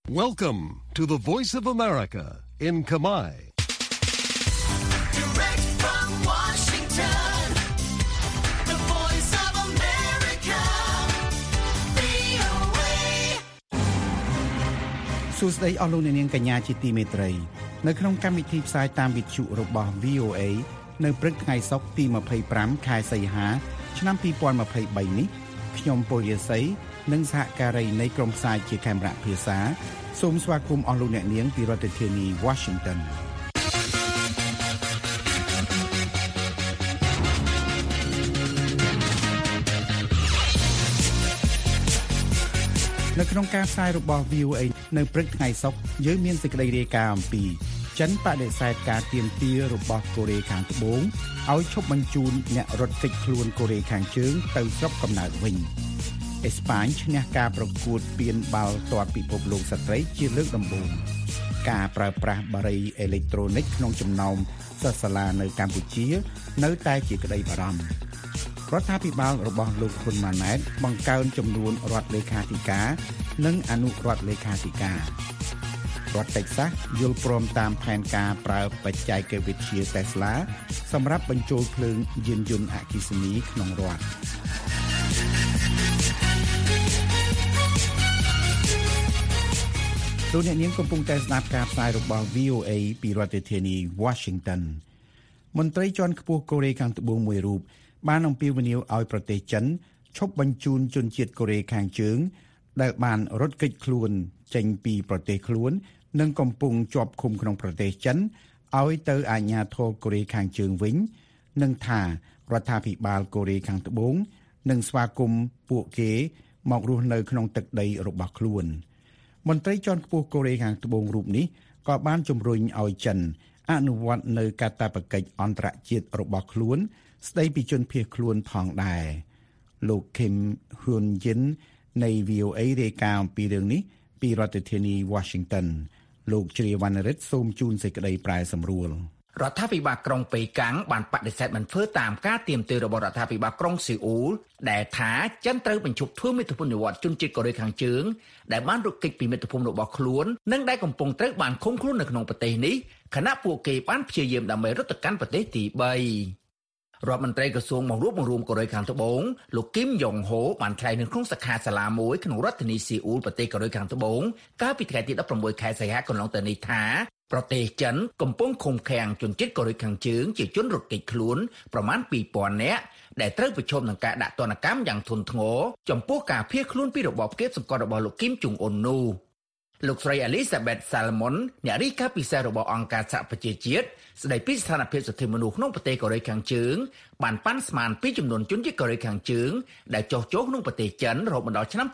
Welcome to the Voice of America in Kamai. Direct from Washington, the Voice of America, VOA. សួស្តីអស់លោកអ្នកនាងកញ្ញាជាទីមេត្រីនៅក្នុងកម្មវិធីផ្សាយតាមវិទ្យុរបស់ VOA នៅព្រឹកថ្ងៃសុក្រទី25ខែសីហាឆ្នាំ2023នេះខ្ញុំពលរាសីនិងសហការីនៃក្រុមផ្សាយជាកាមេរ៉ាភាសាសូមស្វាគមន៍អស់លោកអ្នកនាងពីរដ្ឋធានី Washington នៅក្នុងការផ្សាយរបស់ VOA នៅព្រឹកថ្ងៃសុក្រយើងមានសេចក្តីរាយការណ៍អំពីចិនបដិសេធការទាមទាររបស់កូរ៉េខាងត្បូងឲ្យឈប់បញ្ជូនអ្នករត់គេចខ្លួនកូរ៉េខាងជើងទៅស្រុកកំណើតវិញអេស្ប៉ាញឈ្នះការប្រកួតពានបាល់ទាត់ពិភពលោកស្ត្រីជាលើកដំបូងការប្រើប្រាស់បារីអេឡិចត្រូនិកក្នុងចំណោមសិស្សសាលានៅកម្ពុជានៅតែជាក្តីបារម្ភរដ្ឋាភិបាលរបស់លោកហ៊ុនម៉ាណែតបង្កើនចំនួនរដ្ឋលេខាធិការនិងអនុរដ្ឋលេខាធិការរដ្ឋតិចសាសយល់ព្រមតាមផែនការប្រើបច្ចេកវិទ្យា Tesla សម្រាប់បញ្ចូលភ្លើងយានយន្តអគ្គិសនីក្នុងរដ្ឋលោកអ្នកនាងកំពុងតែស្ដាប់ការផ្សាយរបស់ VOA ពីរដ្ឋធានី Washington មន្ត្រីជាន់ខ្ពស់កូរ៉េខាងត្បូងមួយរូបបានអំពាវនាវឲ្យប្រទេសចិនឈប់បញ្ជូនជនជាតិកូរ៉េខាងជើងដែលបានរត់គេចខ្លួនចេញពីប្រទេសខ្លួននិងកំពុងជាប់ឃុំក្នុងប្រទេសចិនឲ្យទៅអាជ្ញាធរកូរ៉េខាងជើងវិញនិងថារដ្ឋាភិបាលកូរ៉េខាងត្បូងនឹងស្វាគមន៍ពួកគេមករស់នៅក្នុងទឹកដីរបស់ខ្លួនមន្ត្រីជាន់ខ្ពស់កូរ៉េខាងត្បូងរូបនេះក៏បានជំរុញឲ្យចិនអនុវត្តនៅកាតព្វកិច្ចអន្តរជាតិរបស់ខ្លួនស្ដីពីជនភៀសខ្លួនផងដែរលោក Kim Hyun Jin នៃ VOA រាយការណ៍អំពីរឿងនេះពីរដ្ឋធានី Washington លោកជ្រាវណ្ណរិទ្ធសូមជូនសេចក្តីប្រែសម្រួលរដ្ឋាភិបាលក្រុងប៉េកាំងបានបដិសេធមិនធ្វើតាមការទាមទាររបស់រដ្ឋាភិបាលក្រុងស៊េអ៊ូលដែលថាចិនត្រូវបញ្ឈប់ធ្វើមាតុភូមិនិវត្តជនជាតិកូរ៉េខាងជើងដែលបានរត់គេចពីមាតុភូមិរបស់ខ្លួននិងដែលកំពុងត្រូវបានឃុំខ្លួននៅក្នុងប្រទេសនេះខណៈពួកគេបានព្យាយាមដើម្បីរត់ទៅកាន់ប្រទេសទី3រដ្ឋមន្ត្រីក្រសួងបង្រួបបង្រួមកូរ៉េខាងត្បូងលោកគីមយ៉ុងហូបានថ្លែងនៅក្នុងសិក្ខាសាលាមួយក្នុងរដ្ឋធានីស៊េអ៊ូលប្រទេសកូរ៉េខាងត្បូងកាលពីថ្ងៃទី16ខែសីហាកន្លងទៅនេះថាប្រទេសចិនកំពុងឃុំឃាំងជនជាតិកូរ៉េខាងជើងជាជនរត់គេចខ្លួនប្រមាណ 2000 នាក់ដែលត្រូវប្រឈមនឹងការដាក់ទណ្ឌកម្មយ៉ាងធ្ងន់ធ្ងរចំពោះការភៀសខ្លួនពីរបបកេបសង្កត់របស់លោកគីមជុងអ៊ុននោះលោកស្រី Elizabeth Salmon អ្នករាយការណ៍ពិសេសរបស់អង្គការសហប្រជាជាតិស្ដីពីស្ថានភាពសិទ្ធិមនុស្សក្នុងប្រទេសកូរ៉េខាងជើងបានប៉ាន់ស្មានពីចំនួនជនជាតិកូរ៉េខាងជើងដែលចុះចូលក្នុងប្រទេសចិនរហូតដល់ឆ្នាំ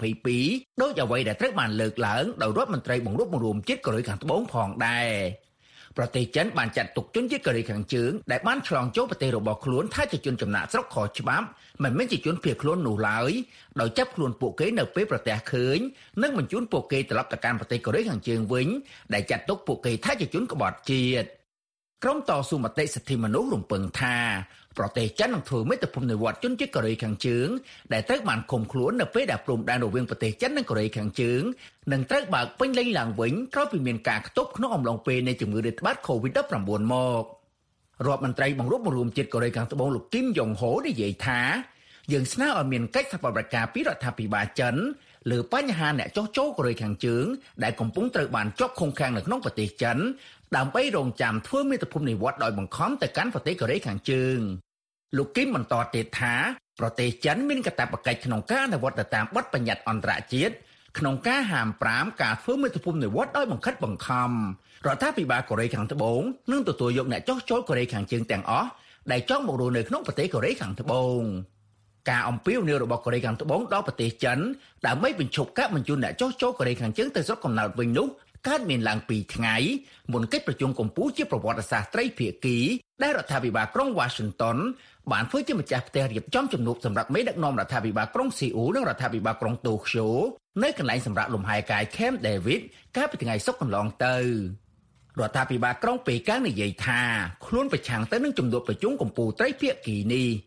2022ដោយអ្វីដែលត្រូវបានលើកឡើងដោយរដ្ឋមន្ត្រីបង្រួបបង្រួមជាតិកូរ៉េខាងត្បូងផងដែរប្រទេសចិនបានចាត់ទុកជនជាតិកូរ៉េខាងជើងដែលបានឆ្លងចូលប្រទេសរបស់ខ្លួនថាជាជនចំណាក់ស្រុកខុសច្បាប់មិនមែនជាជនភៀសខ្លួននោះឡើយដោយចាប់ខ្លួនពួកគេនៅពេលប្រទះឃើញនិងបញ្ជូនពួកគេត្រឡប់ទៅកាន់ប្រទេសកូរ៉េខាងជើងវិញដែលចាត់ទុកពួកគេថាជាជនក្បត់ជាតិក្រុមតស៊ូមតិសិទ្ធិមនុស្សរំពឹងថាប្រទេសចិននឹងធ្វើមាតុភូមិនិវត្តជនជាតិកូរ៉េខាងជើងដែលត្រូវបានឃុំខ្លួននៅពេលដែលព្រំដែនរវាងប្រទេសចិននិងកូរ៉េខាងជើងនឹងត្រូវបើកពេញលេញឡើងវិញក្រោយពីមានការខ្ទប់ក្នុងអំឡុងពេលនៃជំងឺរាតត្បាត COVID-19 មករដ្ឋមន្ត្រីបង្រួបបង្រួមជាតិកូរ៉េខាងត្បូងលោកគីមយ៉ុងហូនិយាយថាយើងស្នើឲ្យមានកិច្ចសហប្រតិបត្តិការពីរដ្ឋាភិបាលចិនលើបញ្ហាអ្នកចុះចូលកូរ៉េខាងជើងដែលកំពុងត្រូវបានជាប់ឃុំឃាំងនៅក្នុងប្រទេសចិនដើម្បីរងចាំធ្វើមាតុភូមិនិវត្តដោយបង្ខំទៅកាន់ប្រទេសកូរ៉េខាងជើងលោកគីមបន្តទៀតថាប្រទេសចិនមានកាតព្វកិច្ចក្នុងការអនុវត្តទៅតាមបទបញ្ញត្តិអន្តរជាតិក្នុងការហាម5ការធ្វើមាតុភូមិនិវត្តដោយបង្ខិតបង្ខំរដ្ឋាភិបាលកូរ៉េខាងត្បូងនឹងទទួលយកអ្នកចុះចូលកូរ៉េខាងជើងទាំងអស់ដែលចង់មករស់នៅក្នុងប្រទេសកូរ៉េខាងត្បូងការអំពាវនាវរបស់កូរ៉េខាងត្បូងដល់ប្រទេសចិនដើម្បីបញ្ឈប់ការបញ្ជូនអ្នកចុះចូលកូរ៉េខាងជើងទៅស្រុកកំណើតវិញនោះកើតមានឡើង2ថ្ងៃមុនកិច្ចប្រជុំកំពូលជាប្រវត្តិសាស្ត្រត្រីភាគីដែលរដ្ឋាភិបាលក្រុង Washington បានធ្វើជាម្ចាស់ផ្ទះរៀបចំជំនួបសម្រាប់មេដឹកនាំរដ្ឋាភិបាលក្រុងស៊េអ៊ូលនិងរដ្ឋាភិបាលក្រុងតូក្យូនៅកន្លែងសម្រាប់លំហែកាយ Camp David កាលពីថ្ងៃសុក្រកន្លងទៅរដ្ឋាភិបាលក្រុងប៉េកាំងនិយាយថាខ្លួនប្រឆាំងទៅនឹងជំនួបប្រជុំកំពូលត្រីភាគីនេះ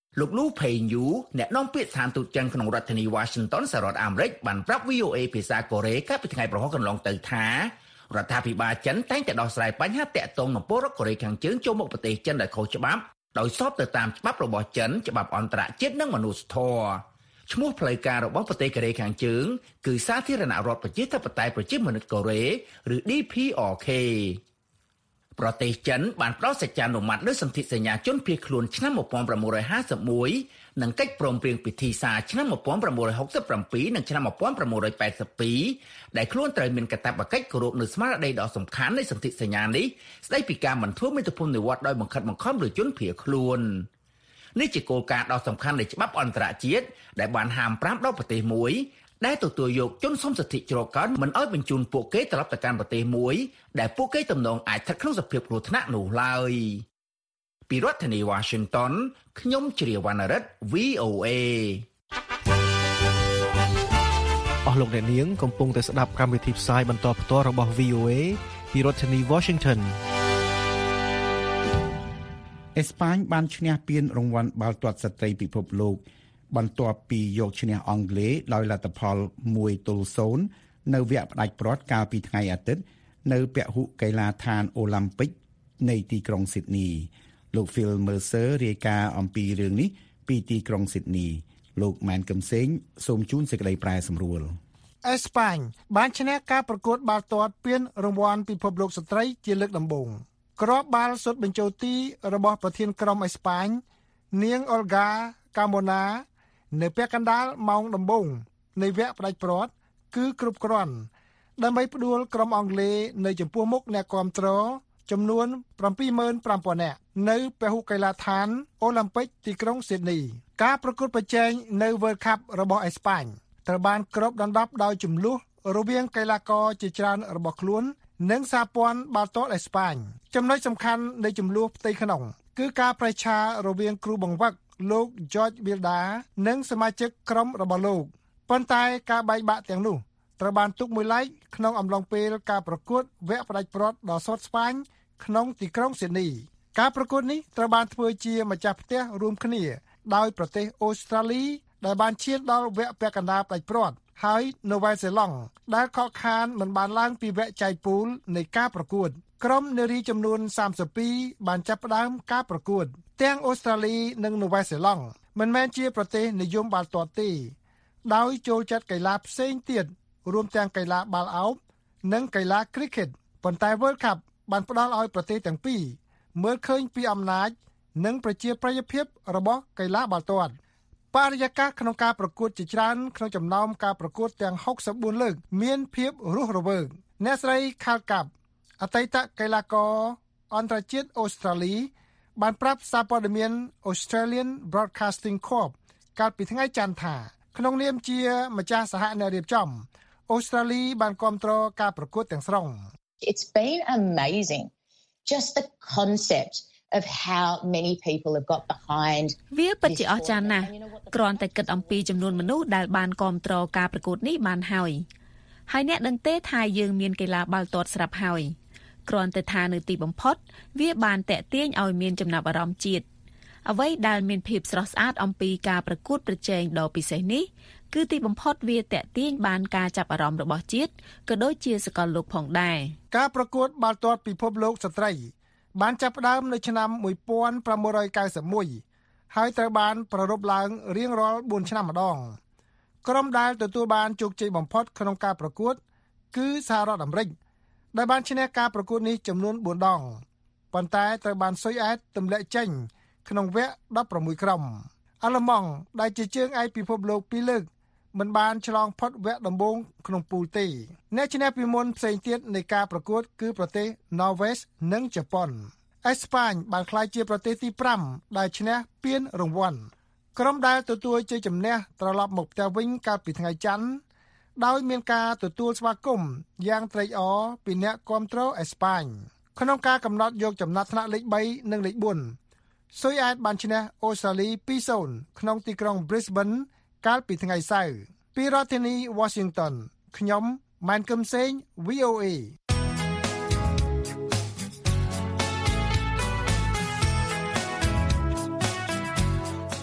លោកលូផេញយូអ្នកនាំពាក្យស្ថានទូតចិនក្នុងរដ្ឋធានី Washington សហរដ្ឋអាមេរិកបានប្រាប់ VOA ភាសាកូរ៉េកាលពីថ្ងៃប្រហោះកន្លងទៅថារដ្ឋាភិបាលចិនតែងតែដោះស្រាយបញ្ហាតាក់ទងនឹងពលរដ្ឋកូរ៉េខាងជើងចូលមកប្រទេសចិនដោយខុសច្បាប់ដោយស្របទៅតាមច្បាប់របស់ចិនច្បាប់អន្តរជាតិនិងមនុស្សធម៌ឈ្មោះផ្លូវការរបស់ប្រទេសកូរ៉េខាងជើងគឺសាធារណរដ្ឋប្រជាធិបតេយ្យប្រជាមានិតកូរ៉េឬ DPRK ប្រទេសចិនបានផ្ដល់សច្ចានុម័តលើសន្ធិសញ្ញាជនភៀសខ្លួនឆ្នាំ1951និងកិច្ចព្រមព្រៀងពិធីសារឆ្នាំ1967និងឆ្នាំ1982ដែលខ្លួនត្រូវមានកាតព្វកិច្ចគោរពនូវស្មារតីដ៏សំខាន់នៃសន្ធិសញ្ញានេះស្ដីពីការមិនធ្វើមាតុភូមិនិវត្តដោយបង្ខិតបង្ខំលើជនភៀសខ្លួននេះជាគោលការណ៍ដ៏សំខាន់នៃច្បាប់អន្តរជាតិដែលបានហាម5ដល់ប្រទេសមួយដែលទទួលយកជនសុំសិទ្ធិជ្រកកោនមិនឲ្យបញ្ជូនពួកគេត្រឡប់ទៅកាន់ប្រទេសមួយដែលពួកគេទំនងអាចស្ថិតក្នុងសភាពគ្រោះថ្នាក់នោះឡើយពីរដ្ឋធានី Washington ខ្ញុំជ្រាវវណ្ណរិទ្ធ VOA អស់លោកអ្នកនាងកំពុងតែស្ដាប់កម្មវិធីផ្សាយបន្តផ្ទាល់របស់ VOA ពីរដ្ឋធានី Washington អេស្ប៉ាញបានឈ្នះពានរង្វាន់បាល់ទាត់ស្ត្រីពិភពលោកបន្ទាប់ពីយកឈ្នះអង់គ្លេសដោយលទ្ធផល 1-0 នៅវគ្គផ្ដាច់ព្រ័ត្រកាលពីថ្ងៃអាទិត្យនៅពហុកីឡដ្ឋានអូឡ িম্প ិកនៃទីក្រុងស៊ីដនីលោក Phil Mercer រាយការណ៍អំពីរឿងនេះពីទីក្រុងស៊ីដនីលោកម៉ែនកឹមសេងសូមជូនសេចក្តីប្រែសម្រួលអេស្ប៉ាញបានឈ្នះការប្រកួតបាល់ទាត់ពានរង្វាន់ពិភពលោកស្ត្រីជាលើកដំបូងគ្រាប់បាល់សុទ្ធបញ្ចូលទីរបស់ប្រធានក្រុមអេស្ប៉ាញនាង Olga Carmona នៅពាក់កណ្ដាលម៉ោងដំបូងនៃវគ្គផ្ដាច់ព្រ័ត្រគឺគ្រប់គ្រាន់ដើម្បីផ្ដួលក្រុមអង់គ្លេសនៅចំពោះមុខអ្នកគាំទ្រចំនួន 75,000 នាក់នៅពហុកីឡដ្ឋានអូឡ িম্প ិកទីក្រុងស៊ីដនីការប្រកួតប្រជែងនៅ World Cup របស់អេស្ប៉ាញត្រូវបានគ្របដណ្ដប់ដោយជម្លោះរវាងកីឡាករជាច្រើនរបស់ខ្លួននិងសហព័ន្ធបាល់ទាត់អេស្ប៉ាញចំណុចសំខាន់នៃជម្លោះផ្ទៃក្នុងគឺការប្រឆារវាងគ្រូបង្វឹកលោក George Wilder និងសមាជិកក្រុមរបស់លោកប៉ុន្តែការបែកបាក់ទាំងនោះត្រូវបានទុកមួយឡែកក្នុងអំឡុងពេលការប្រកួតវគ្គផ្ដាច់ព្រ័ត្រដ៏ស្វិតស្វាញក្នុងទីក្រុងស៊ីដនីការប្រកួតនេះត្រូវបានធ្វើជាម្ចាស់ផ្ទះរួមគ្នាដោយប្រទេសអូស្ត្រាលីដែលបានឈានដល់វគ្គពាក់កណ្ដាលផ្ដាច់ព្រ័ត្រហើយនូវែលសេឡង់ដែលខកខានមិនបានឡើងពីវគ្គចែកពូលនៃការប្រកួតក្រុមនារីចំនួន32បានចាប់ផ្ដើមការប្រកួតទាំងអូស្ត្រាលីនិងនូវែលសេឡង់មិនមែនជាប្រទេសនិយមបាល់ទាត់ទេដោយចូលចិត្តកីឡាផ្សេងទៀតរួមទាំងកីឡាបាល់ឱបនិងកីឡា Cricket ប៉ុន្តែ World Cup បានផ្ដល់ឲ្យប្រទេសទាំងពីរមើលឃើញពីអំណាចនិងប្រជាប្រិយភាពរបស់កីឡាបាល់ទាត់បរិយាកាសក្នុងការប្រកួតជាច្រើនក្នុងចំណោមការប្រកួតទាំង64លើកមានភាពរស់រវើកអ្នកស្រី Carl Kapp អតីតកីឡាករអន្តរជាតិអូស្ត្រាលីបានប្រាប់សារព័ត៌មាន Australian Broadcasting Corp កាលពីថ្ងៃច័ន្ទថាក្នុងនាមជាម្ចាស់សហអ្នករៀបចំអូស្ត្រាលីបានគាំទ្រការប្រកួតទាំងស្រុង It's been amazing just the concept of how many people have got behind វាពិតជាអស្ចារ្យណាស់គ្រាន់តែគិតអំពីចំនួនមនុស្សដែលបានគាំទ្រការប្រកួតនេះបានហើយអ្នកដឹងទេថាយើងមានកីឡាបាល់ទាត់ស្រាប់ហើយគ្រាន់តែថានៅទីបំផុតវាបានតាក់ទាញឲ្យមានចំណាប់អារម្មណ៍ជាតិអ្វីដែលមានភាពស្រស់ស្អាតអំពីការប្រកួតប្រជែងដ៏ពិសេសនេះគឺទីបំផុតវាតាក់ទាញបានការចាប់អារម្មណ៍របស់ជាតិក៏ដូចជាសកលលោកផងដែរការប្រកួតបាល់ទាត់ពិភពលោកស្ត្រីបានចាប់ផ្ដើមនៅឆ្នាំ1991ហើយត្រូវបានប្រារព្ធឡើងរៀងរាល់4ឆ្នាំម្ដងក្រុមដែលទទួលបានជោគជ័យបំផុតក្នុងការប្រកួតគឺសហរដ្ឋអាមេរិកដែលបានឈ្នះការប្រកួតនេះចំនួន4ដងប៉ុន្តែត្រូវបានស៊ុយអែតទម្លាក់ចេញក្នុងវគ្គ16ក្រុមអាល្លឺម៉ង់ដែលជាជើងឯកពិភពលោក2លើកមិនបានឆ្លងផុតវគ្គដំបូងក្នុងពូលទេអ្នកឈ្នះពីមុនផ្សេងទៀតនៃការប្រកួតគឺប្រទេសណ័រវេសនិងជប៉ុនអេស្ប៉ាញបានក្លាយជាប្រទេសទី5ដែលឈ្នះពានរង្វាន់ក្រុមដែលទទួលជ័យជំនះត្រឡប់មកផ្ទះវិញកាលពីថ្ងៃច័ន្ទដោយមានការទទួលស្វាគមន៍យ៉ាងត្រេកអរពីអ្នកគាំទ្រអេស្ប៉ាញក្នុងការកំណត់យកចំណាត់ថ្នាក់លេខ3និងលេខ4ស៊ុយអែតបានឈ្នះអូស្ត្រាលី 2-0 ក្នុងទីក្រុង Brisbane កាលពីថ្ងៃសៅរ៍ពីរដ្ឋធានី Washington ខ្ញុំម៉ែនកឹមសេង VOA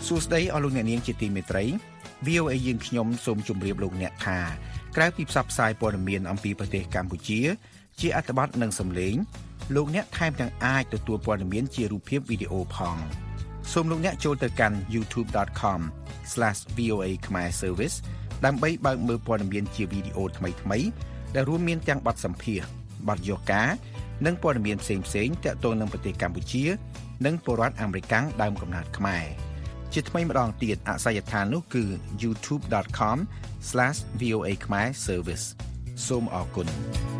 សួស្តីអស់លោកអ្នកនាងជាទីមេត្រី VOA យើងខ្ញុំសូមជម្រាបលោកអ្នកថាក្រៅពីផ្សព្វផ្សាយព័ត៌មានអំពីប្រទេសកម្ពុជាជាអត្ថបទនិងសំឡេងលោកអ្នកថែមទាំងអាចទទួលព័ត៌មានជារូបភាពវីដេអូផងសូមលោកអ្នកចូលទៅកាន់ youtube.com/VOA Khmer Service ដើម្បីបើកមើលព័ត៌មានជាវីដេអូថ្មីៗដែលរួមមានទាំងបទសម្ភាសន៍បទយកការនិងព័ត៌មានផ្សេងៗទាក់ទងនឹងប្រទេសកម្ពុជានិងពលរដ្ឋអាមេរិកដើមកំណើតខ្មែរជាថ្មីម្ដងទៀតអាសយដ្ឋាននោះគឺ youtube.com/VOA Khmer Service សូមអរគុណ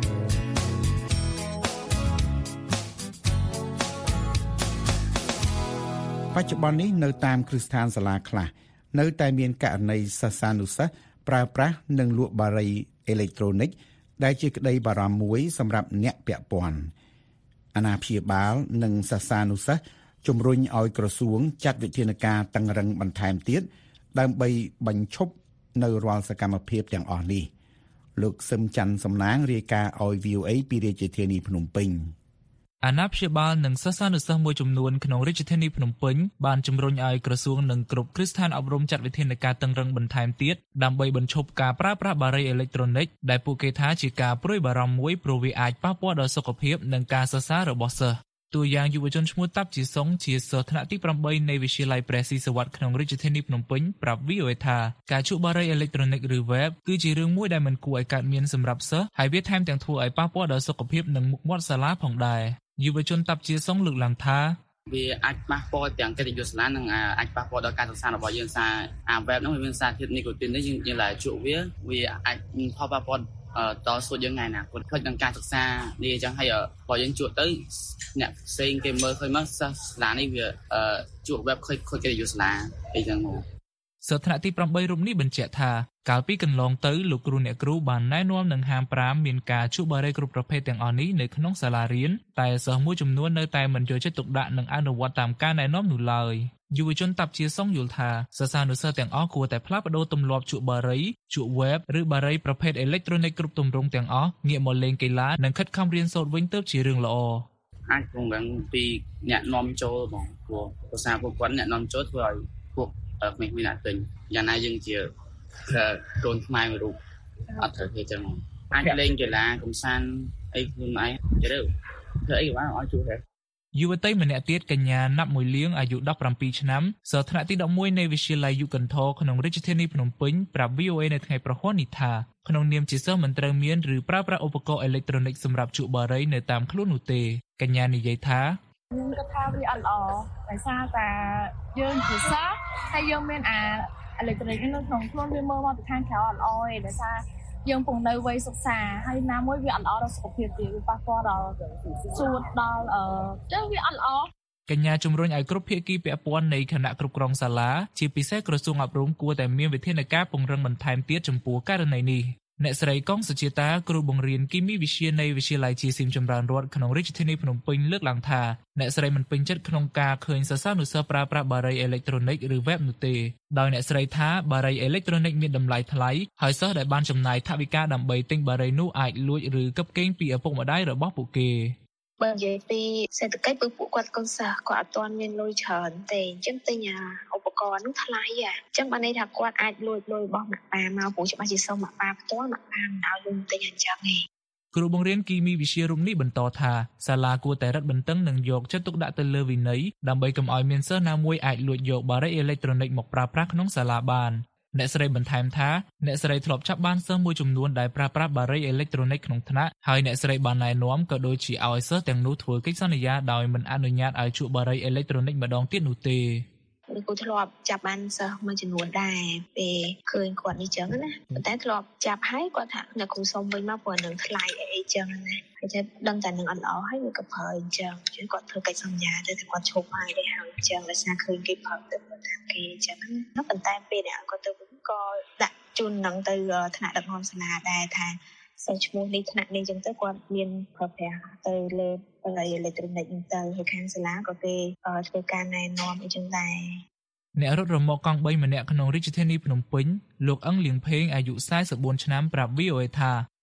បច្ចុប្បន្ននេះនៅតាមគ្រឹះស្ថានសាលាខ្លះនៅតែមានករណីសិស្សានុសិស្សប្រើប្រាស់និងលក់បារីអេឡិចត្រូនិកដែលជាក្តីបារម្ភមួយសម្រាប់អ្នកពាក់ព័ន្ធអាណាព្យាបាលនិងសិស្សានុសិស្សជំរុញឲ្យក្រសួងចាត់វិធានការតឹងរ៉ឹងបន្ថែមទៀតដើម្បីបញ្ឈប់នៅរាល់សកម្មភាពទាំងអស់នេះលោកសឹមច័ន្ទសំណាងរាយការណ៍ឲ្យ VOA ពីរាជធានីភ្នំពេញអាណាព្យាបាលនិងសិស្សានុសិស្សមួយចំនួនក្នុងរាជធានីភ្នំពេញបានជំរុញឲ្យក្រសួងនិងគ្រប់គ្រឹះស្ថានអប់រំចាត់វិធានការតឹងរ៉ឹងបន្ថែមទៀតដើម្បីបញ្ឈប់ការប្រើប្រាស់បារីអេឡិចត្រូនិកដែលពួកគេថាជាការព្រួយបារម្ភមួយព្រោះវាអាចប៉ះពាល់ដល់សុខភាពនិងការសិក្សារបស់សិស្សតួយ៉ាងយុវជនឈ្មោះតាប់ជាសុងជាសិស្សថ្នាក់ទី8នៃវិទ្យាល័យព្រះស៊ីសុវត្ថិក្នុងរាជធានីភ្នំពេញប្រាប់ VOA ថាការជក់បារីអេឡិចត្រូនិកឬ web គឺជារឿងមួយដែលមិនគួរឲ្យកើតមានសម្រាប់សិស្សហើយវាថែមទាំងធ្វើឲ្យប៉ះពាល់ដល់សុខភាពនិងមុខមាត់សាលាផងដែរយុវជនតាប់ជាសុងលើកឡើងថាវាអាចប៉ះពាល់ទាំងកិត្តិយសសាលានិងអាចប៉ះពាល់ដល់ការសិក្សារបស់យើងសារអា web នោះវាមានសារធាតុនីកូទីននេះយើងឡើងជក់វាអាចផលប៉ះពាល់តសួតយើងថ្ងៃណាគាត់ខិតនឹងការសិក្សានេះអញ្ចឹងហើយបើយើងជក់ទៅអ្នកផ្សេងគេមើលឃើញមកសាលានេះវាជក់ web ខូចកិត្តិយសសាលាអីចឹងមកសិស្សថ្នាក់ទី8រូបនេះបញ្ជាក់ថាកាលពីកន្លងទៅលោកគ្រូអ្នកគ្រូបានណែនាំនិងហាម5មានការជក់បារីគ្រប់ប្រភេទទាំងអស់នេះនៅក្នុងសាលារៀនតែសិស្សមួយចំនួននៅតែមិនយកចិត្តទុកដាក់និងអនុវត្តតាមការណែនាំនោះឡើយយុវជនតាប់ជាសុងយល់ថាសិស្សានុសិស្សទាំងអស់គួរតែផ្លាស់ប្ដូរទម្លាប់ជក់បារីជក់ web ឬបារីប្រភេទអេឡិចត្រូនិកគ្រប់ទម្រង់ទាំងអស់ងាកមកលេងកីឡានិងខិតខំរៀនសូត្រវិញទៅជារឿងល្អអាចពង្រឹងពីអ្នកនាំចូលបងព្រោះភាសាពួកគាត់អ្នកនាំចូលធ្វើឲ្យពួកក្មេងៗណាទិញយ៉ាងណាយើងជាកូនខ្មែរមួយរូបអត់ត្រូវទេចឹងអាចលេងកីឡាកម្សាន្តអីខ្លួនឯងទៅធ្វើអីក៏បានឲ្យជួយដែរយុវតីម្នាក់ទៀតកញ្ញាណាប់មួយលៀងអាយុ17ឆ្នាំសិស្សថ្នាក់ទី11នៃវិទ្យាល័យយុគន្ធរក្នុងរាជធានីភ្នំពេញប្រាប់ VOA នៅថ្ងៃប្រហ័ននេះថាក្នុងនាមជាសិស្សមិនត្រូវមានឬប្រើប្រាស់ឧបករណ៍អេឡិចត្រូនិកសម្រាប់ជក់បារីនៅតាមខ្លួននោះទេកញ្ញានិយាយថាខ្ញុំគិតថាវាអត់ល្អដោយសារតែយើងជាសិស្សហើយយើងមានអាអេឡិចត្រូនិកនៅក្នុងខ្លួនវាមើលមកពីខាងក្រៅអត់ល្អទេដោយសារយើងពងនៅវ័យសិក្សាហើយណាមួយវាអត់ល្អដល់សុខភាពទេវាប៉ះពាល់ដល់សួតដល់ចឹងវាអត់ល្អកញ្ញាជំរុញឲ្យគ្រប់ភាគីពាក់ព័ន្ធនៃគណៈគ្រប់គ្រងសាលាជាពិសេសក្រសួងអប់រំគួរតែមានវិធានការពង្រឹងបន្ថែមទៀតចំពោះករណីនេះអ្នកស្រីកងសុជាតាគ្រូបង្រៀនគីមីវិទ្យានៃវិទ្យាល័យជាស៊ីមចម្រើនរដ្ឋក្នុងរាជធានីភ្នំពេញលើកឡើងថាអ្នកស្រីមិនពេញចិត្តក្នុងការឃើញសិស្សានុសិស្សប្រើប្រាស់បារីអេឡិចត្រូនិកឬ web នោះទេដោយអ្នកស្រីថាបារីអេឡិចត្រូនិកមានតម្លៃថ្លៃហើយសិស្សដែលបានចំណាយថវិកាដើម្បីទិញបារីនោះអាចលួចឬកឹបកេងពីឪពុកម្ដាយរបស់ពួកគេបើនិយាយពីសេដ្ឋកិច្ចពួកគាត់កូនសិស្សគាត់អត់ទាន់មានលុយច្រើនទេអញ្ចឹងទិញឧបករណ៍នោះថ្លៃអញ្ចឹងបានន័យថាគាត់អាចលួចលុយរបស់ម៉ាក់ប៉ាមកព្រោះច្បាស់ជាសុំម៉ាក់ប៉ាផ្ទាល់ម៉ាក់ប៉ាមិនឲ្យលុយទិញអញ្ចឹងទេគ្រូបង្រៀនគីមីវិទ្យារូបនេះបន្តថាសាលាគួរតែរឹតបន្តឹងនិងយកចិត្តទុកដាក់ទៅលើវិន័យដើម្បីកុំឲ្យមានសិស្សណាមួយអាចលួចយកបារីអេឡិចត្រូនិកមកប្រើប្រាស់ក្នុងសាលាបានអ្នកស្រីបន្ថែមថាអ្នកស្រីធ្លាប់ចាប់បានសិស្សមួយចំនួនដែលប្រើប្រាស់បារីអេឡិចត្រូនិកក្នុងថ្នាក់ហើយអ្នកស្រីបានណែនាំក៏ដូចជាឲ្យសិស្សទាំងនោះធ្វើកិច្ចសន្យាដោយមិនអនុញ្ញាតឲ្យជក់បារីអេឡិចត្រូនិកម្ដងទៀតនោះទេគូធ្លាប់ចាប់បានសិស្សមួយចំនួនដែរពេលឃើញគាត់នេះចឹងណាប៉ុន្តែធ្លាប់ចាប់ហើយគាត់ថាអ្នកគ្រូសុំវិញមកព្រោះនឹងថ្លៃអីចឹងណាហើយតែដឹងតែនឹងអត់ល្អហើយវាក៏ប្រើអញ្ចឹងគាត់ធ្វើកិច្ចសន្យាទៅតែគាត់ឈប់ហើយទេហើយអញ្ចឹងដោយសារឃើញគេប្រើទៅតាមគេអញ្ចឹងណាប៉ុន្តែពេលដែលគាត់ទៅវិញក៏ដាក់ជូននឹងទៅថ្នាក់ដឹកនាំសាលាដែរថាសិស្សឈ្មោះនេះថ្នាក់នេះអញ្ចឹងទៅគាត់មានប្រើប្រាស់ទៅលើអេឡិចត្រូនិកហ្នឹងទៅហើយខាងសាលាក៏គេធ្វើការណែនាំអីចឹងដែរអ្នករត់រមាក់កង់3ម្នាក់ក្នុងរាជធានីភ្នំពេញលោកអឹងលៀងផេងអាយុ44ឆ្នាំប្រាប់ VOA ថា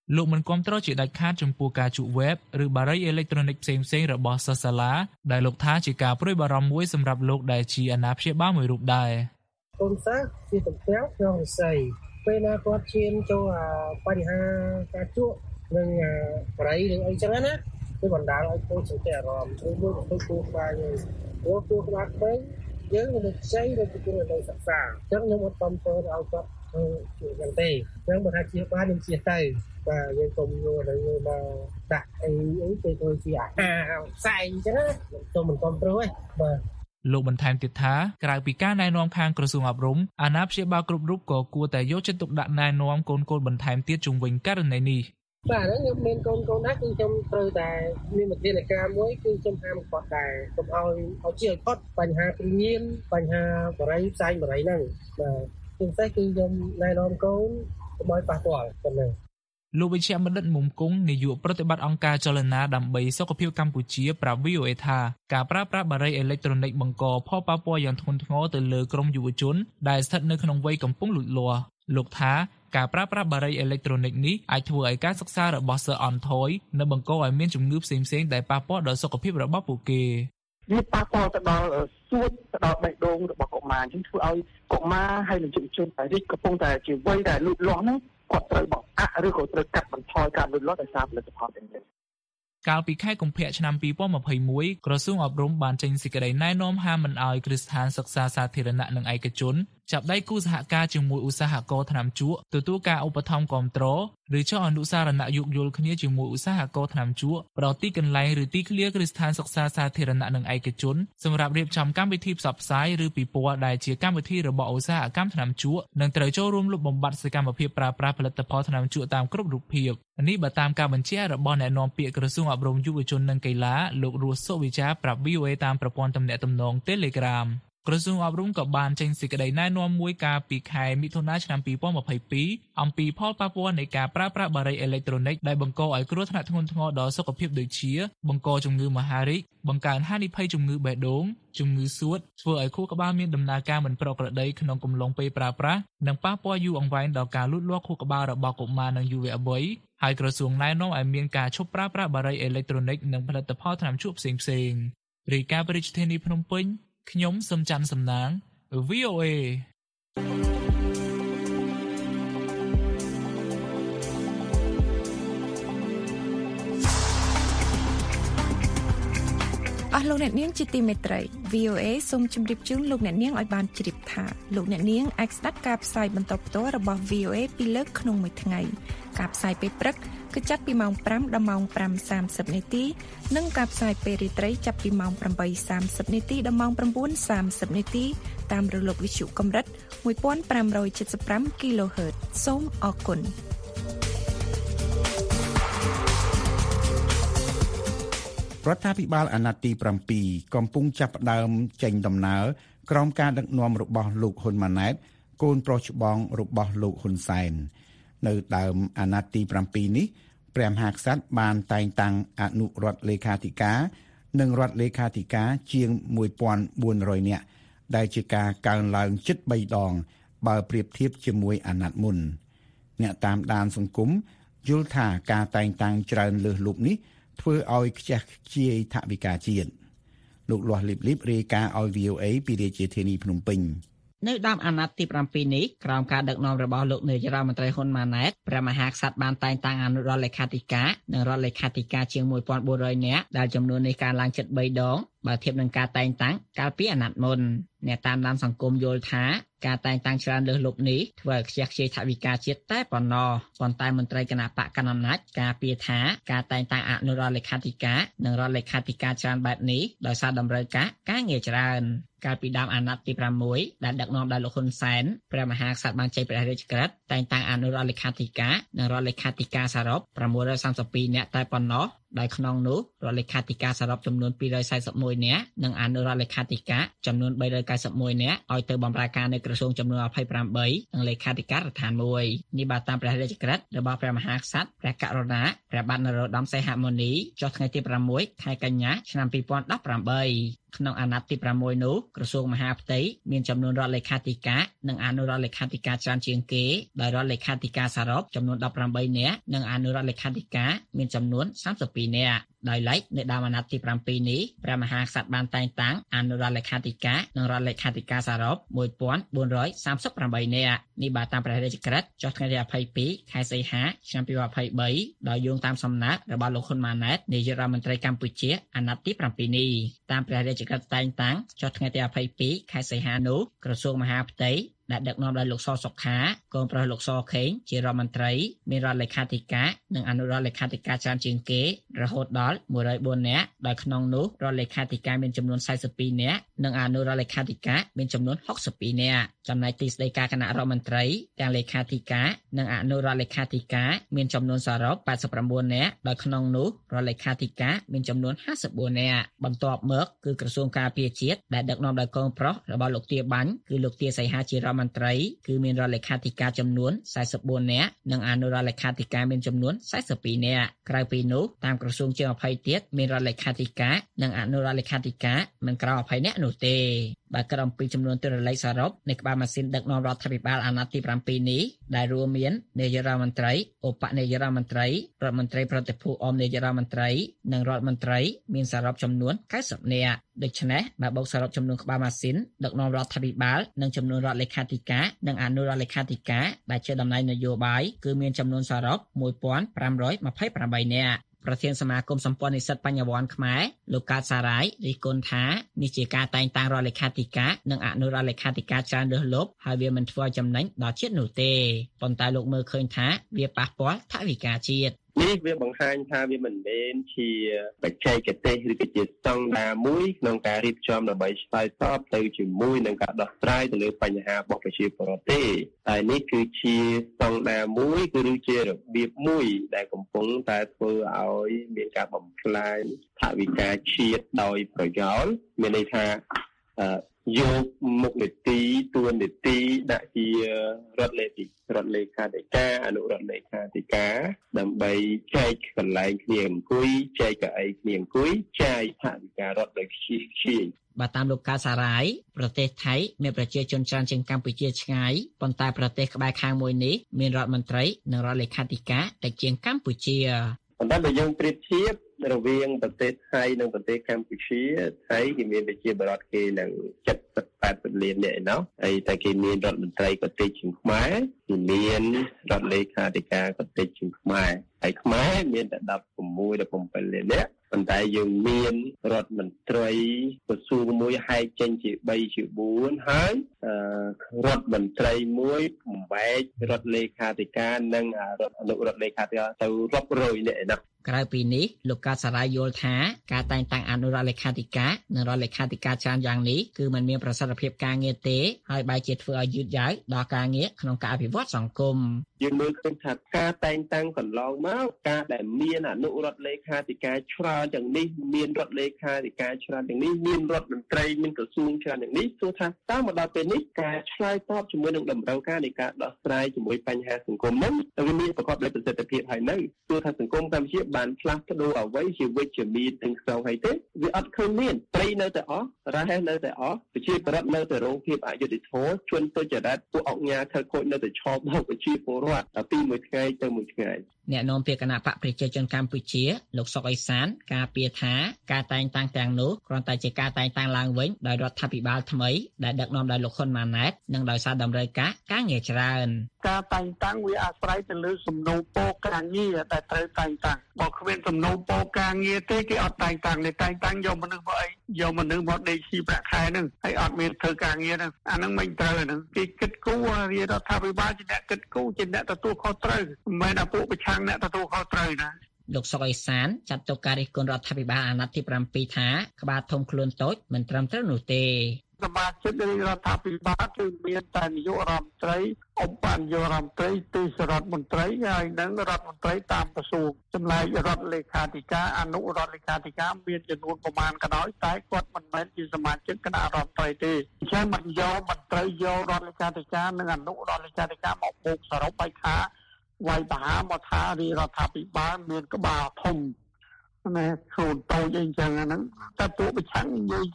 លោកមិនគាំទ្រជាដាច់ខាតចំពោះការជក់ web ឬបារីអេឡិចត្រូនិកផ្សេងៗរបស់សិស្សសាលាដែលលោកថាជាការព្រួយបារម្ភមួយសម្រាប់លោកដែលជាអាណាព្យាបាលមួយរូបដែរកូនសិស្សជាតំណាងក្នុងវិស័យពេលណាគាត់ឈានចូលបញ្ហាការជក់និងបារីឬអីចឹងណាគឺបណ្ដាលឲ្យពលសន្តិអារម្មណ៍ឬមួយទៅគូក្បាលយើងព្រោះគូក្បាលពេកយើងនឹងខ្ចីឬគូនៅសិក្សាអញ្ចឹងខ្ញុំអត់តំពើឲ្យគាត់ជួយយ៉ាងទេអញ្ចឹងបើថាជាបាននឹងជាទៅបាទយើងកុំយកទៅមកដាក់អីទៅធ្វើជាអាហារផ្សេងអញ្ចឹងណាទៅមិនគ្រប់គ្រងទេបាទលោកបន្ថែមទៀតថាក្រៅពីការណែនាំខាងក្រសួងអប់រំអាណាព្យាបាលគ្រប់រូបក៏គួរតែយកចិត្តទុកដាក់ណែនាំកូនបន្ថែមទៀតជុំវិញករណីនេះបាទខ្ញុំមានកូនដែរគឺខ្ញុំត្រូវតែមានវិធានការមួយគឺខ្ញុំហាមគាត់ដែរកុំឲ្យជាឲ្យផុតបញ្ហាគ្រឿងញៀនបញ្ហាបរិយាផ្សេងបរិយាហ្នឹងបាទជាពិសេសគឺខ្ញុំណែនាំកូនកុំឲ្យប៉ះពាល់ប៉ុណ្ណឹងលោកវិជ្ជបណ្ឌិតមុំគង់នាយកប្រតិបត្តិអង្គការចលនាដើម្បីសុខភាពកម្ពុជាប្រាប់ VOA ថាការប្រើប្រាស់បារីអេឡិចត្រូនិកបង្កផលប៉ះពាល់យ៉ាងធ្ងន់ធ្ងរទៅលើក្រុមយុវជនដែលស្ថិតនៅក្នុងវ័យកំពុងលូតលាស់លោកថាការប្រើប្រាស់បារីអេឡិចត្រូនិកនេះអាចធ្វើឲ្យការសិក្សារបស់សិស្សអន់ថយនិងបង្កឲ្យមានជំងឺផ្សេងៗដែលប៉ះពាល់ដល់សុខភាពរបស់ពួកគេវាប៉ះពាល់ទៅដល់សួតទៅដល់បេះដូងរបស់កុមារអញ្ចឹងធ្វើឲ្យកុមារហើយនិងយុវជនដែលកំពុងតែជាវ័យដែលលូតលាស់ហ្នឹងគាត់ត្រូវបង្អាក់ឬក៏ត្រូវកាត់បន្ថយការលូតលាស់ដោយសារផលិតផលទាំងនេះកាលពីខែកុម្ភៈឆ្នាំ2021ក្រសួងអប់រំបានចេញសេចក្តីណែនាំហាមមិនឲ្យគ្រឹះស្ថានសិក្សាសាធារណៈនិងឯកជនចាប់ដៃគូសហការជាមួយឧស្សាហករណ៍ថ្នាំជក់ទទួលការឧបត្ថម្ភគាំទ្រឬចុះអនុសារណៈយោគយល់គ្នាជាមួយឧស្សាហករណ៍ថ្នាំជក់ប្រទីកន្លែងឬទីធ្លាគ្រឹះស្ថានសិក្សាសាធារណៈនិងឯកជនសម្រាប់រៀបចំកម្មវិធីផ្សព្វផ្សាយឬពិព័រណ៍ដែលជាកម្មវិធីរបស់ឧស្សាហកម្មថ្នាំជក់និងត្រូវចូលរួមលុបបំបាត់សកម្មភាពប្រើប្រាស់ផលិតផលថ្នាំជក់តាមគ្រប់រូបភាពនេះបើតាមការបញ្ជាក់របស់អ្នកនាំពាក្យក្រសួងអប់រំយុវជននិងកីឡាលោករស់សុវិចាប្រាប់ VOA តាមប្រព័ន្ធទំនាក់ទំនង Telegramក្រសួងអប់រំក៏បានចេញសេចក្តីណែនាំមួយកាលពីខែមិថុនាឆ្នាំ2022អំពីផលប៉ះពាល់នៃការប្រើប្រាស់បារីអេឡិចត្រូនិកដែលបង្កឲ្យគ្រោះថ្នាក់ធ្ងន់ធ្ងរដល់សុខភាពដូចជាបង្កជំងឺមហារីកបង្កើនហានិភ័យជំងឺបេះដូងជំងឺសួតធ្វើឲ្យខួរក្បាលមានដំណើរការមិនប្រក្រតីក្នុងកំឡុងពេលប្រើប្រាស់និងប៉ះពាល់យូរអង្វែងដល់ការលូតលាស់ខួរក្បាលរបស់កុមារនិងយុវវ័យហើយក្រសួងណែនាំឲ្យមានការឈប់ប្រើប្រាស់បារីអេឡិចត្រូនិកនិងផលិតផលថ្នាំជក់ផ្សេងៗរាយការណ៍ពីរាជធានីភ្នំពេញខ្ញុំសំច័ន្ទសំណាង VOA អស់លោកអ្នកនាងជាទីមេត្រី VOA សូមជម្រាបជូនលោកអ្នកនាងឲ្យបានជ្រាបថាលោកអ្នកនាងអាចស្ដាប់ការផ្សាយបន្តផ្ទាល់របស់ VOA ពីលើកក្នុងមួយថ្ងៃការផ្សាយពេលព្រឹកគឺចាប់ពីម៉ោង 5 ដល់ម៉ោង 5:30 នាទីនិងការផ្សាយពេលរាត្រីចាប់ពីម៉ោង 8:30 នាទីដល់ម៉ោង 9:30 នាទីតាមរលកវិទ្យុកម្រិត 1575 kHz សូមអរគុណរដ្ឋាភិបាលអាណត្តិទី7កំពុងចាប់ផ្ដើមចេញដំណើរក្រោមការដឹកនាំរបស់លោកហ៊ុនម៉ាណែតកូនប្រុសច្បងរបស់លោកហ៊ុនសែននៅដើមអាណត្តិទី7នេះព្រះមហាក្សត្របានតែងតាំងអនុរដ្ឋលេខាធិការនិងរដ្ឋលេខាធិការជាង 1400 នាក់ដែលជាការកើនឡើងជិត3ដងបើប្រៀបធៀបជាមួយអាណត្តិមុនអ្នកតាមដានសង្គមយល់ថាការតែងតាំងច្រើនលើសលប់នេះធ្វើឲ្យខ្ជះខ្ជាយថវិកាជាតិលោកលាស់លីបរាយការណ៍ឲ្យ VOA ពីរាជធានីភ្នំពេញនៅដើមអាណត្តិទី7នេះក្រោមការដឹកនាំរបស់លោកនាយរដ្ឋមន្ត្រីហ៊ុនម៉ាណែតព្រះមហាក្សត្របានតែងតាំងអនុរដ្ឋលេខាធិការនិងរដ្ឋលេខាធិការជាង 1400 នាក់ដែលចំនួននេះកើនឡើងជិត3ដងបើធៀបនឹងការតែងតាំងកាលពីអាណត្តិមុនអ្នកតាមដានសង្គមយល់ថាការតែងតាំងច្រើនលើសលប់នេះធ្វើឲ្យខ្ជះខ្ជាយថវិកាជាតិតែប៉ុណ្ណោះប៉ុន្តែមន្ត្រីគណៈបកកណ្ដាលអំណាចការពារថាការតែងតាំងអនុរដ្ឋលេខាធិការនិងរដ្ឋលេខាធិការច្រើនបែបនេះដោយសារតម្រូវការងារច្រើនកាលពីដើមអាណត្តិទី6ដែលដឹកនាំដោយលោកហ៊ុនសែនព្រះមហាក្សត្របានចេញព្រះរាជក្រឹត្យតែងតាំងអនុរដ្ឋលេខាធិការនិងរដ្ឋលេខាធិការសរុប632នាក់តែប៉ុណ្ណោះដោយក្នុងនោះរដ្ឋលេខាធិការសរុបចំនួន241នាក់និងអនុរដ្ឋលេខាធិការចំនួន391នាក់ឲ្យទៅបម្រើការនៅក្រសួងចំនួន28និងលេខាធិការដ្ឋាន1នេះបើតាមព្រះរាជក្រឹត្យរបស់ព្រះមហាក្សត្រព្រះករុណាព្រះបាទនរោត្តមសីហមុនីចុះថ្ងៃទី6ខែកញ្ញាឆ្នាំ2018 ក្នុងអាណត្តិទី6នោះក្រសួងមហាផ្ទៃមានចំនួនរដ្ឋលេខាធិការនិងអនុរដ្ឋលេខាធិការច្រើនជាងគេដោយរដ្ឋលេខាធិការសរុបចំនួន18នាក់និងអនុរដ្ឋលេខាធិការមានចំនួន32នាក់ដោយឡែកនៅដើមអាណត្តិទី7នេះព្រះមហាក្សត្របានតែងតាំងអនុរដ្ឋលេខាធិការនិងរដ្ឋលេខាធិការសរុប1438នាក់នេះបាទតាមព្រះរាជក្រឹត្យចុះថ្ងៃទី22ខែសីហាឆ្នាំ2023ដោយយោងតាមសំណាក់របស់លោកហ៊ុនម៉ាណែតនាយករដ្ឋមន្ត្រីកម្ពុជាអាណត្តិទី7នេះតាមព្រះរាជក្រឹត្យតែងតាំងចុះថ្ងៃទី22ខែសីហានោះក្រសួងមហាផ្ទៃដែលដឹកនាំដោយលោកសសុខាកូនប្រុសលោកសខេងជារដ្ឋមន្ត្រីមានរដ្ឋលេខាធិការនិងអនុរដ្ឋលេខាធិការច្រើនជាងគេរហូតដល់104នាក់ដោយក្នុងនោះរដ្ឋលេខាធិការមានចំនួន42នាក់និងអនុរដ្ឋលេខាធិការមានចំនួន62នាក់ចំណែកទីស្តីការគណៈរដ្ឋមន្ត្រីទាំងលេខាធិការនិងអនុរដ្ឋលេខាធិការមានចំនួនសរុប89នាក់ដោយក្នុងនោះរដ្ឋលេខាធិការមានចំនួន54នាក់បន្ទាប់មកគឺក្រសួងការពារជាតិដែលដឹកនាំដោយកូនប្រុសរបស់លោកទាបាញ់គឺលោកទាសីហាជារដ្ឋមន្ត្រីគឺមានរដ្ឋលេខាធិការចំនួន44នាក់និងអនុរដ្ឋលេខាធិការមានចំនួន42នាក់ក្រៅពីនោះតាមក្រសួងជាង20ទៀតមានរដ្ឋលេខាធិការនិងអនុរដ្ឋលេខាធិការមិនក្រោម20នាក់នោះទេបើគិតអំពីចំនួនទិន្នន័យសរុបនៃក្បាលម៉ាស៊ីនដឹកនាំរដ្ឋាភិបាលអាណត្តិទី7នេះដែលរួមមាននាយករដ្ឋមន្ត្រីឧបនាយករដ្ឋមន្ត្រីរដ្ឋមន្ត្រីប្រតិភូអមនាយករដ្ឋមន្ត្រីនិងរដ្ឋមន្ត្រីមានសរុបចំនួន90នាក់ដូច្នេះបើបូកសរុបចំនួនក្បាលម៉ាស៊ីនដឹកនាំរដ្ឋាភិបាលនិងចំនួនរដ្ឋលេខាធិការនិងអនុរដ្ឋលេខាធិការដែលជាតំណែងនយោបាយគឺមានចំនួនសរុប1528នាក់ប្រធានសមាគមសម្ព័ន្ធនិស្សិតបញ្ញវន្តខ្មែរលោកកើតសារាយរិះគន់ថានេះជាការតែងតាំងរដ្ឋលេខាធិការនិងអនុរដ្ឋលេខាធិការច្រើនលើសលប់ហើយវាមិនធ្វើឲ្យចំណេញដល់ជាតិនោះទេប៉ុន្តែលោកមើលឃើញថាវាប៉ះពាល់ថវិកាជាតិនេះវាបង្ហាញថាវាមិនមែនជាបច្ចេកទេសឬក៏ជាស្តង់ដារមួយក្នុងការរៀបចំដើម្បីឆ្លើយតបទៅជាមួយនឹងការដោះស្រាយទៅលើបញ្ហារបស់ប្រជាពលរដ្ឋទេតែនេះគឺជាស្តង់ដារមួយគឺជារបៀបមួយដែលកំពុងតែធ្វើឲ្យមានការបំផ្លាញថវិកាជាតិដោយប្រយោលមានន័យថាយកមុខនីតិតួនាទីដាក់ជារដ្ឋលេខាធិការអនុរដ្ឋលេខាធិការដើម្បីចែកកន្លែងគ្នាអង្គុយចែកកៅអីគ្នាអង្គុយចាយថវិការដ្ឋដោយខ្ជិះខ្ជាយបាទតាមលោកកាសារាយប្រទេសថៃមានប្រជាជនច្រើនជាងកម្ពុជាឆ្ងាយប៉ុន្តែប្រទេសក្បែរខាងមួយនេះមានរដ្ឋមន្ត្រីនិងរដ្ឋលេខាធិការតិចជាងកម្ពុជាប៉ុន្តែបើយើងប្រៀបធៀបរវាងប្រទេសថៃនិងប្រទេសកម្ពុជាថៃគេមានប្រជាពលរដ្ឋគេនឹង70-80លាននាក់ឯណោះហើយតែគេមានរដ្ឋមន្ត្រីក៏តិចជាងខ្មែរគេមានរដ្ឋលេខាធិការក៏តិចជាងខ្មែរហើយខ្មែរមានតែ16-17លាននាក់ប៉ុន្តែយើងមានរដ្ឋមន្ត្រីក្រសួងមួយហែកចេញជា3ជា4ហើយរដ្ឋមន្ត្រីមួយបំបែករដ្ឋលេខាធិការនិងរដ្ឋអនុរដ្ឋលេខាធិការទៅរាប់រយនាក់ឯណោះក្រៅពីនេះលោកកាសារាយយល់ថាការតែងតាំងអនុរដ្ឋលេខាធិការនិងរដ្ឋលេខាធិការច្រើនយ៉ាងនេះគឺมันមានប្រសិទ្ធភាពការងារទេហើយបែរជាធ្វើឲ្យយឺតយ៉ាវដល់ការងារក្នុងការអភិវឌ្ឍសង្គមយើងមើលឃើញថាការតែងតាំងកន្លងមកការដែលមានអនុរដ្ឋលេខាធិការច្រើនទាំងនេះមានរដ្ឋលេខាធិការច្រើនទាំងនេះមានរដ្ឋមន្ត្រីមានក្រសួងច្រើនទាំងនេះទោះថាតាមមកដល់ពេលនេះការឆ្លើយតបជាមួយនឹងតម្រូវការនៃការដោះស្រាយជាមួយបញ្ហាសង្គមហ្នឹងវាមានប្រកបដោយប្រសិទ្ធភាពហើយនៅទោះថាសង្គមកម្ពុជាបានផ្លាស់ប្ដូរអ្វីជាវិជ្ជមានទាំងស្រុងហើយទេវាអត់ឃើញមានត្រីនៅតែអស់រ៉ែនៅតែអស់ប្រជាពលរដ្ឋនៅតែរងភាពអយុត្តិធម៌ជនទុច្ចរិតពួកអង្គការខិលខូចនៅតែឆោបបោកប្រជាពលរដ្ឋពីមួយថ្ងៃទៅមួយថ្ងៃអ្នកនាំពាក្យគណៈបកប្រជាជនកម្ពុជាលោកសុកអេសានការពារថាការតែងតាំងទាំងនោះគ្រាន់តែជាការតែងតាំងឡើងវិញដោយរដ្ឋាភិបាលថ្មីដែលដឹកនាំដោយលោកហ៊ុនម៉ាណែតនិងដោយសារតម្រូវការងារច្រើនការតែងតាំងវាអាស្រ័យទៅលើសំណូមពរការងារដែលត្រូវតែងតាំងបើគ្មានសំណូមពរការងារទេគេអត់តែងតាំងទេតែងតាំងយកមនុស្សមកអីយកមនុស្សមកដេកស៊ីប្រាក់ខែហ្នឹងហើយអត់មានធ្វើការងារហ្នឹងអាហ្នឹងមិនត្រូវហ្នឹងគេគិតគូររាជរដ្ឋាភិបាលជាអ្នកគិតគូរជាអ្នកទទួលខុសត្រូវមិនមែនអាពួកប្រឆាំងអ្នកទទួលខុសត្រូវណាលោកសុកអេសានចាត់ទុកការរិះគន់រដ្ឋាភិបាលអាណត្តិទី7ថាក្បាលធំខ្លួនតូចមិនត្រឹមត្រូវនោះទេសមាជិករដ្ឋាភិបាលគឺមានតែនាយករដ្ឋមន្ត្រីឧបនាយករដ្ឋមន្ត្រីទេសរដ្ឋមន្ត្រីហើយនិងរដ្ឋមន្ត្រីតាមក្រសួងចំណែករដ្ឋលេខាធិការអនុរដ្ឋលេខាធិការមានចំនួនប្រមាណក៏ដោយតែគាត់មិនមែនជាសមាជិកគណៈរដ្ឋមន្ត្រីទេអញ្ចឹងមិនយកមន្ត្រីយករដ្ឋលេខាធិការនិងអនុរដ្ឋលេខាធិការមកបូកសរុបឲ្យថាវាយប្រហារមកថារដ្ឋាភិបាលមានក្បាលធំណែខ្លួនតូចអីចឹងហ្នឹងតែពួកប្រឆាំងនិយាយចឹង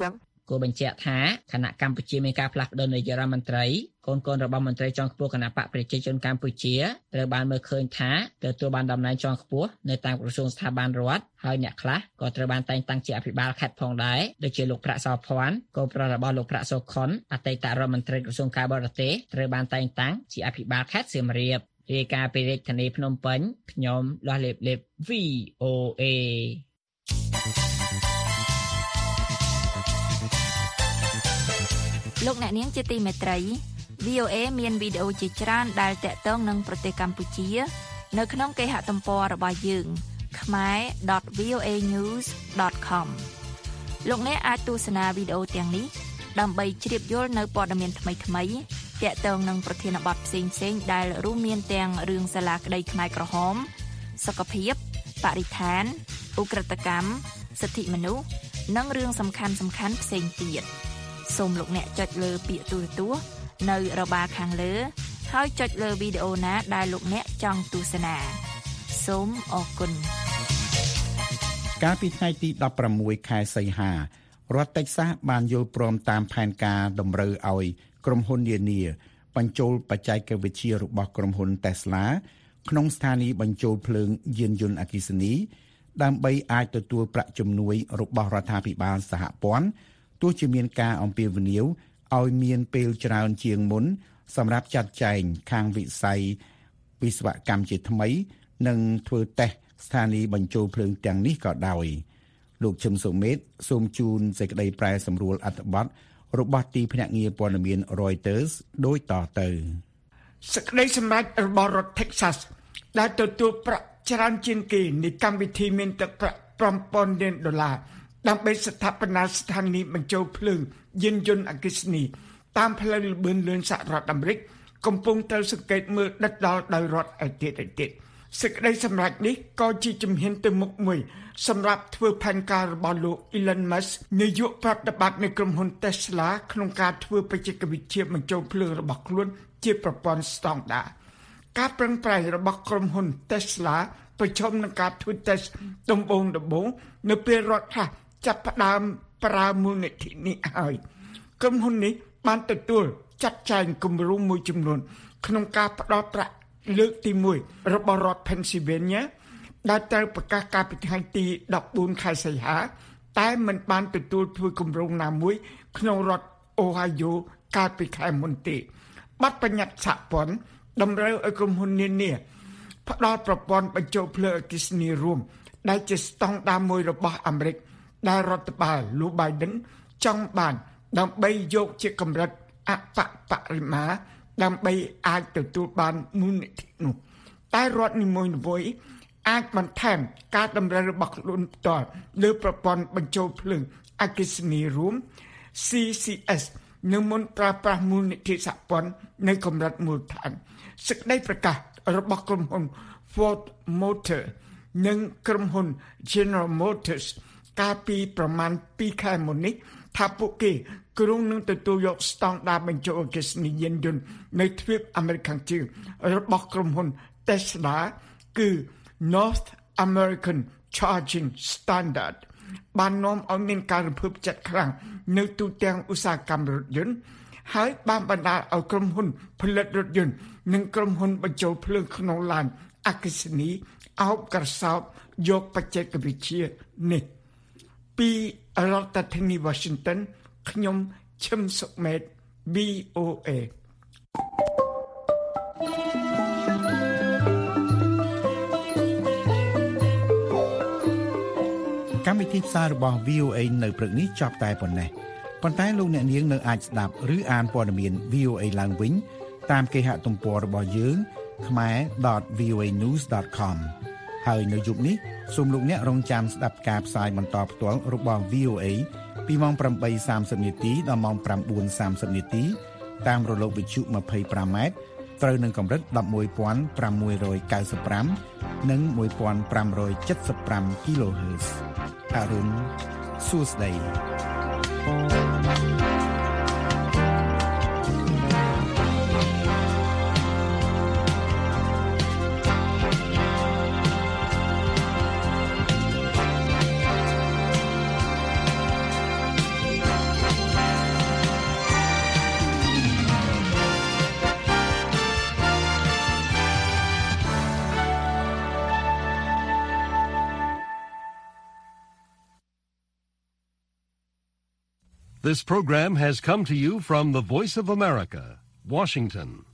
គូបញ្ជាក់ថាគណៈកម្ពុជាមានការផ្លាស់ប្តូរនាយករដ្ឋមន្ត្រីកូនរបស់មន្ត្រីជាន់ខ្ពស់គណៈបកប្រជាជនកម្ពុជាត្រូវបានមើលឃើញថាទទួលបានតំណែងជាន់ខ្ពស់នៅតាមក្រសួងស្ថាប័នរដ្ឋហើយអ្នកខ្លះក៏ត្រូវបានតែងតាំងជាអភិបាលខេត្តផងដែរដូចជាលោកប្រាក់សោភ័ណ្ឌកូនប្រុសរបស់លោកប្រាក់សុខុនអតីតរដ្ឋមន្ត្រីក្រសួងការបរទេសត្រូវបានតែងតាំងជាអភិបាលខេត្តសៀមរាបរាយការណ៍ពីរាជធានីភ្នំពេញខ្ញុំលាស់លេប VOA លោកអ្នកនាងជាទីមេត្រី VOA មានវីដេអូជាច្រើនដែលតាក់ទងនឹងប្រទេសកម្ពុជានៅក្នុងគេហទំព័ររបស់យើង khmer.voanews.com លោកអ្នកអាចទស្សនាវីដេអូទាំងនេះដើម្បីជ្រាបយល់នៅព័ត៌មានថ្មីៗតាក់ទងនឹងប្រធានបទផ្សេងៗដែលរួមមានទាំងរឿងសាលាក្តីខ្មែរក្រហមសុខភាពបរិស្ថានឧក្រិដ្ឋកម្មសិទ្ធិមនុស្សនិងរឿងសំខាន់ៗផ្សេងទៀតសូមលោកអ្នកចុចលើពាក្យទូរទស្សន៍នៅរបារខាងលើហើយចុចលើវីដេអូណាដែលលោកអ្នកចង់ទស្សនាសូមអរគុណកាលពីថ្ងៃទី16ខែសីហារដ្ឋតិចសាសបានយល់ព្រមតាមផែនការតម្រូវឲ្យក្រុមហ៊ុននានាបញ្ចូលបច្ចេកវិទ្យារបស់ក្រុមហ៊ុន Tesla ក្នុងស្ថានីយ៍បញ្ចូលភ្លើងយានយន្តអគ្គិសនីដើម្បីអាចទទួលប្រាក់ជំនួយរបស់រដ្ឋាភិបាលសហព័ន្ធទោះជាមានការអំពាវនាវឲ្យមានពេលច្រើនជាងមុនសម្រាប់ចាត់ចែងខាងវិស័យវិស្វកម្មជាថ្មីនិងធ្វើតេស្តស្ថានីយ៍បញ្ចូលភ្លើងទាំងនេះក៏ដោយលោកឈឹមសុមេតសូមជូនសេចក្តីប្រែសម្រួលអត្ថបទរបស់ទីភ្នាក់ងារព័ត៌មាន Reuters ដូចតទៅសេចក្តីសម្រេចរបស់រដ្ឋ Texas ដែលទទួលប្រាក់ច្រើនជាងគេនៃកម្មវិធីមានទឹកប្រាក់ $5,000 លានដើម្បីស្ថាបនាស្ថានីយ៍បញ្ចូលភ្លើងយានយន្តអគ្គិសនីតាមផ្លូវលបឿនលឿនសហរដ្ឋអាមេរិកកំពុងត្រូវសង្កេតមើលដិតដល់ដោយរដ្ឋឯទៀតសេចក្តីសម្រេចនេះក៏ជាជំហានទៅមុខមួយសម្រាប់ធ្វើផែនការរបស់លោក Elon Musk នាយកប្រតិបត្តិនៃក្រុមហ៊ុន Tesla ក្នុងការធ្វើបច្ចេកវិទ្យាបញ្ចូលភ្លើងរបស់ខ្លួនជាប្រព័ន្ធស្តង់ដារការប្រឹងប្រែងរបស់ក្រុមហ៊ុន Tesla ប្រឈមនឹងការធ្វើតេស្តដំបូងនៅពេលរដ្ឋាភិបាលចាប់ផ្ដើមប្រើមូលនិធិនេះហើយក្រុមហ៊ុននេះបានទទួលចាត់ចែងគម្រោងមួយចំនួនក្នុងការផ្ដល់ប្រាក់លើកទី1របស់រដ្ឋ Pennsylvania ដែលត្រូវប្រកាសកាលពីថ្ងៃទី14ខែសីហាតែមិនបានទទួលធ្វើគម្រោងណាមួយក្នុងរដ្ឋ Ohio កាលពីខែមុនទេបទបញ្ញត្តិសហព័ន្ធតម្រូវឲ្យក្រុមហ៊ុននានាផ្ដល់ប្រព័ន្ធបញ្ចូលភ្លើងអគ្គិសនីរួមដែលជាស្តង់ដារមួយរបស់អាមេរិកដែលរដ្ឋបាលលោក Biden ចង់បានដើម្បីយកជាកម្រិតអបរិមាដើម្បីអាចទទួលបានមូលនិធិនោះតែរដ្ឋនីមួយៗអាចបន្ថែមការតម្រូវរបស់ខ្លួនផ្ទាល់លើប្រព័ន្ធបញ្ចូលភ្លើងអគ្គិសនីរួម CCS នៅមុនប្រើប្រាស់មូលនិធិសហព័ន្ធនៅកម្រិតមូលដ្ឋានសេចក្តីប្រកាសរបស់ក្រុមហ៊ុន Ford Motor និងក្រុមហ៊ុន General Motors កាលពីប្រមាណ2ខែមុននេះថាពួកគេគ្រោងនឹងទទួលយកស្តង់ដារបញ្ចូលអគ្គិសនីយានយន្តនៅទ្វីបអាមេរិកខាងជើងរបស់ក្រុមហ៊ុន Tesla គឺ North American Charging Standard បាននាំឲ្យមានការរំភើបចិត្តខ្លាំងនៅទូទាំងឧស្សាហកម្មរថយន្តហើយបានបណ្ដាលឲ្យក្រុមហ៊ុនផលិតរថយន្តនិងក្រុមហ៊ុនបញ្ចូលភ្លើងក្នុងឡានអគ្គិសនីអោបក្រសោបយកបច្ចេកវិទ្យានេះពីរដ្ឋធានី Washington ខ្ញុំឈឹមសុមេត VOA កម្មវិធីផ្សាយរបស់ VOA នៅព្រឹកនេះចប់តែប៉ុណ្ណេះប៉ុន្តែលោកអ្នកនាងនៅអាចស្ដាប់ឬអានព័ត៌មាន VOA ឡើងវិញតាមគេហទំព័ររបស់យើង khmer.voanews.com ហើយនៅយប់នេះសូមលោកអ្នករងចាំស្ដាប់ការផ្សាយបន្តផ្ទាល់របស់ VOA ពីម៉ោង 8:30 នាទីដល់ម៉ោង 9:30 នាទីតាមរលកវិទ្យុ 25 ម៉ែត្រត្រូវនឹងកម្រិត 11,695 និង 1,575 kHz អរុនសួស្តី This program has come to you from the Voice of America, Washington.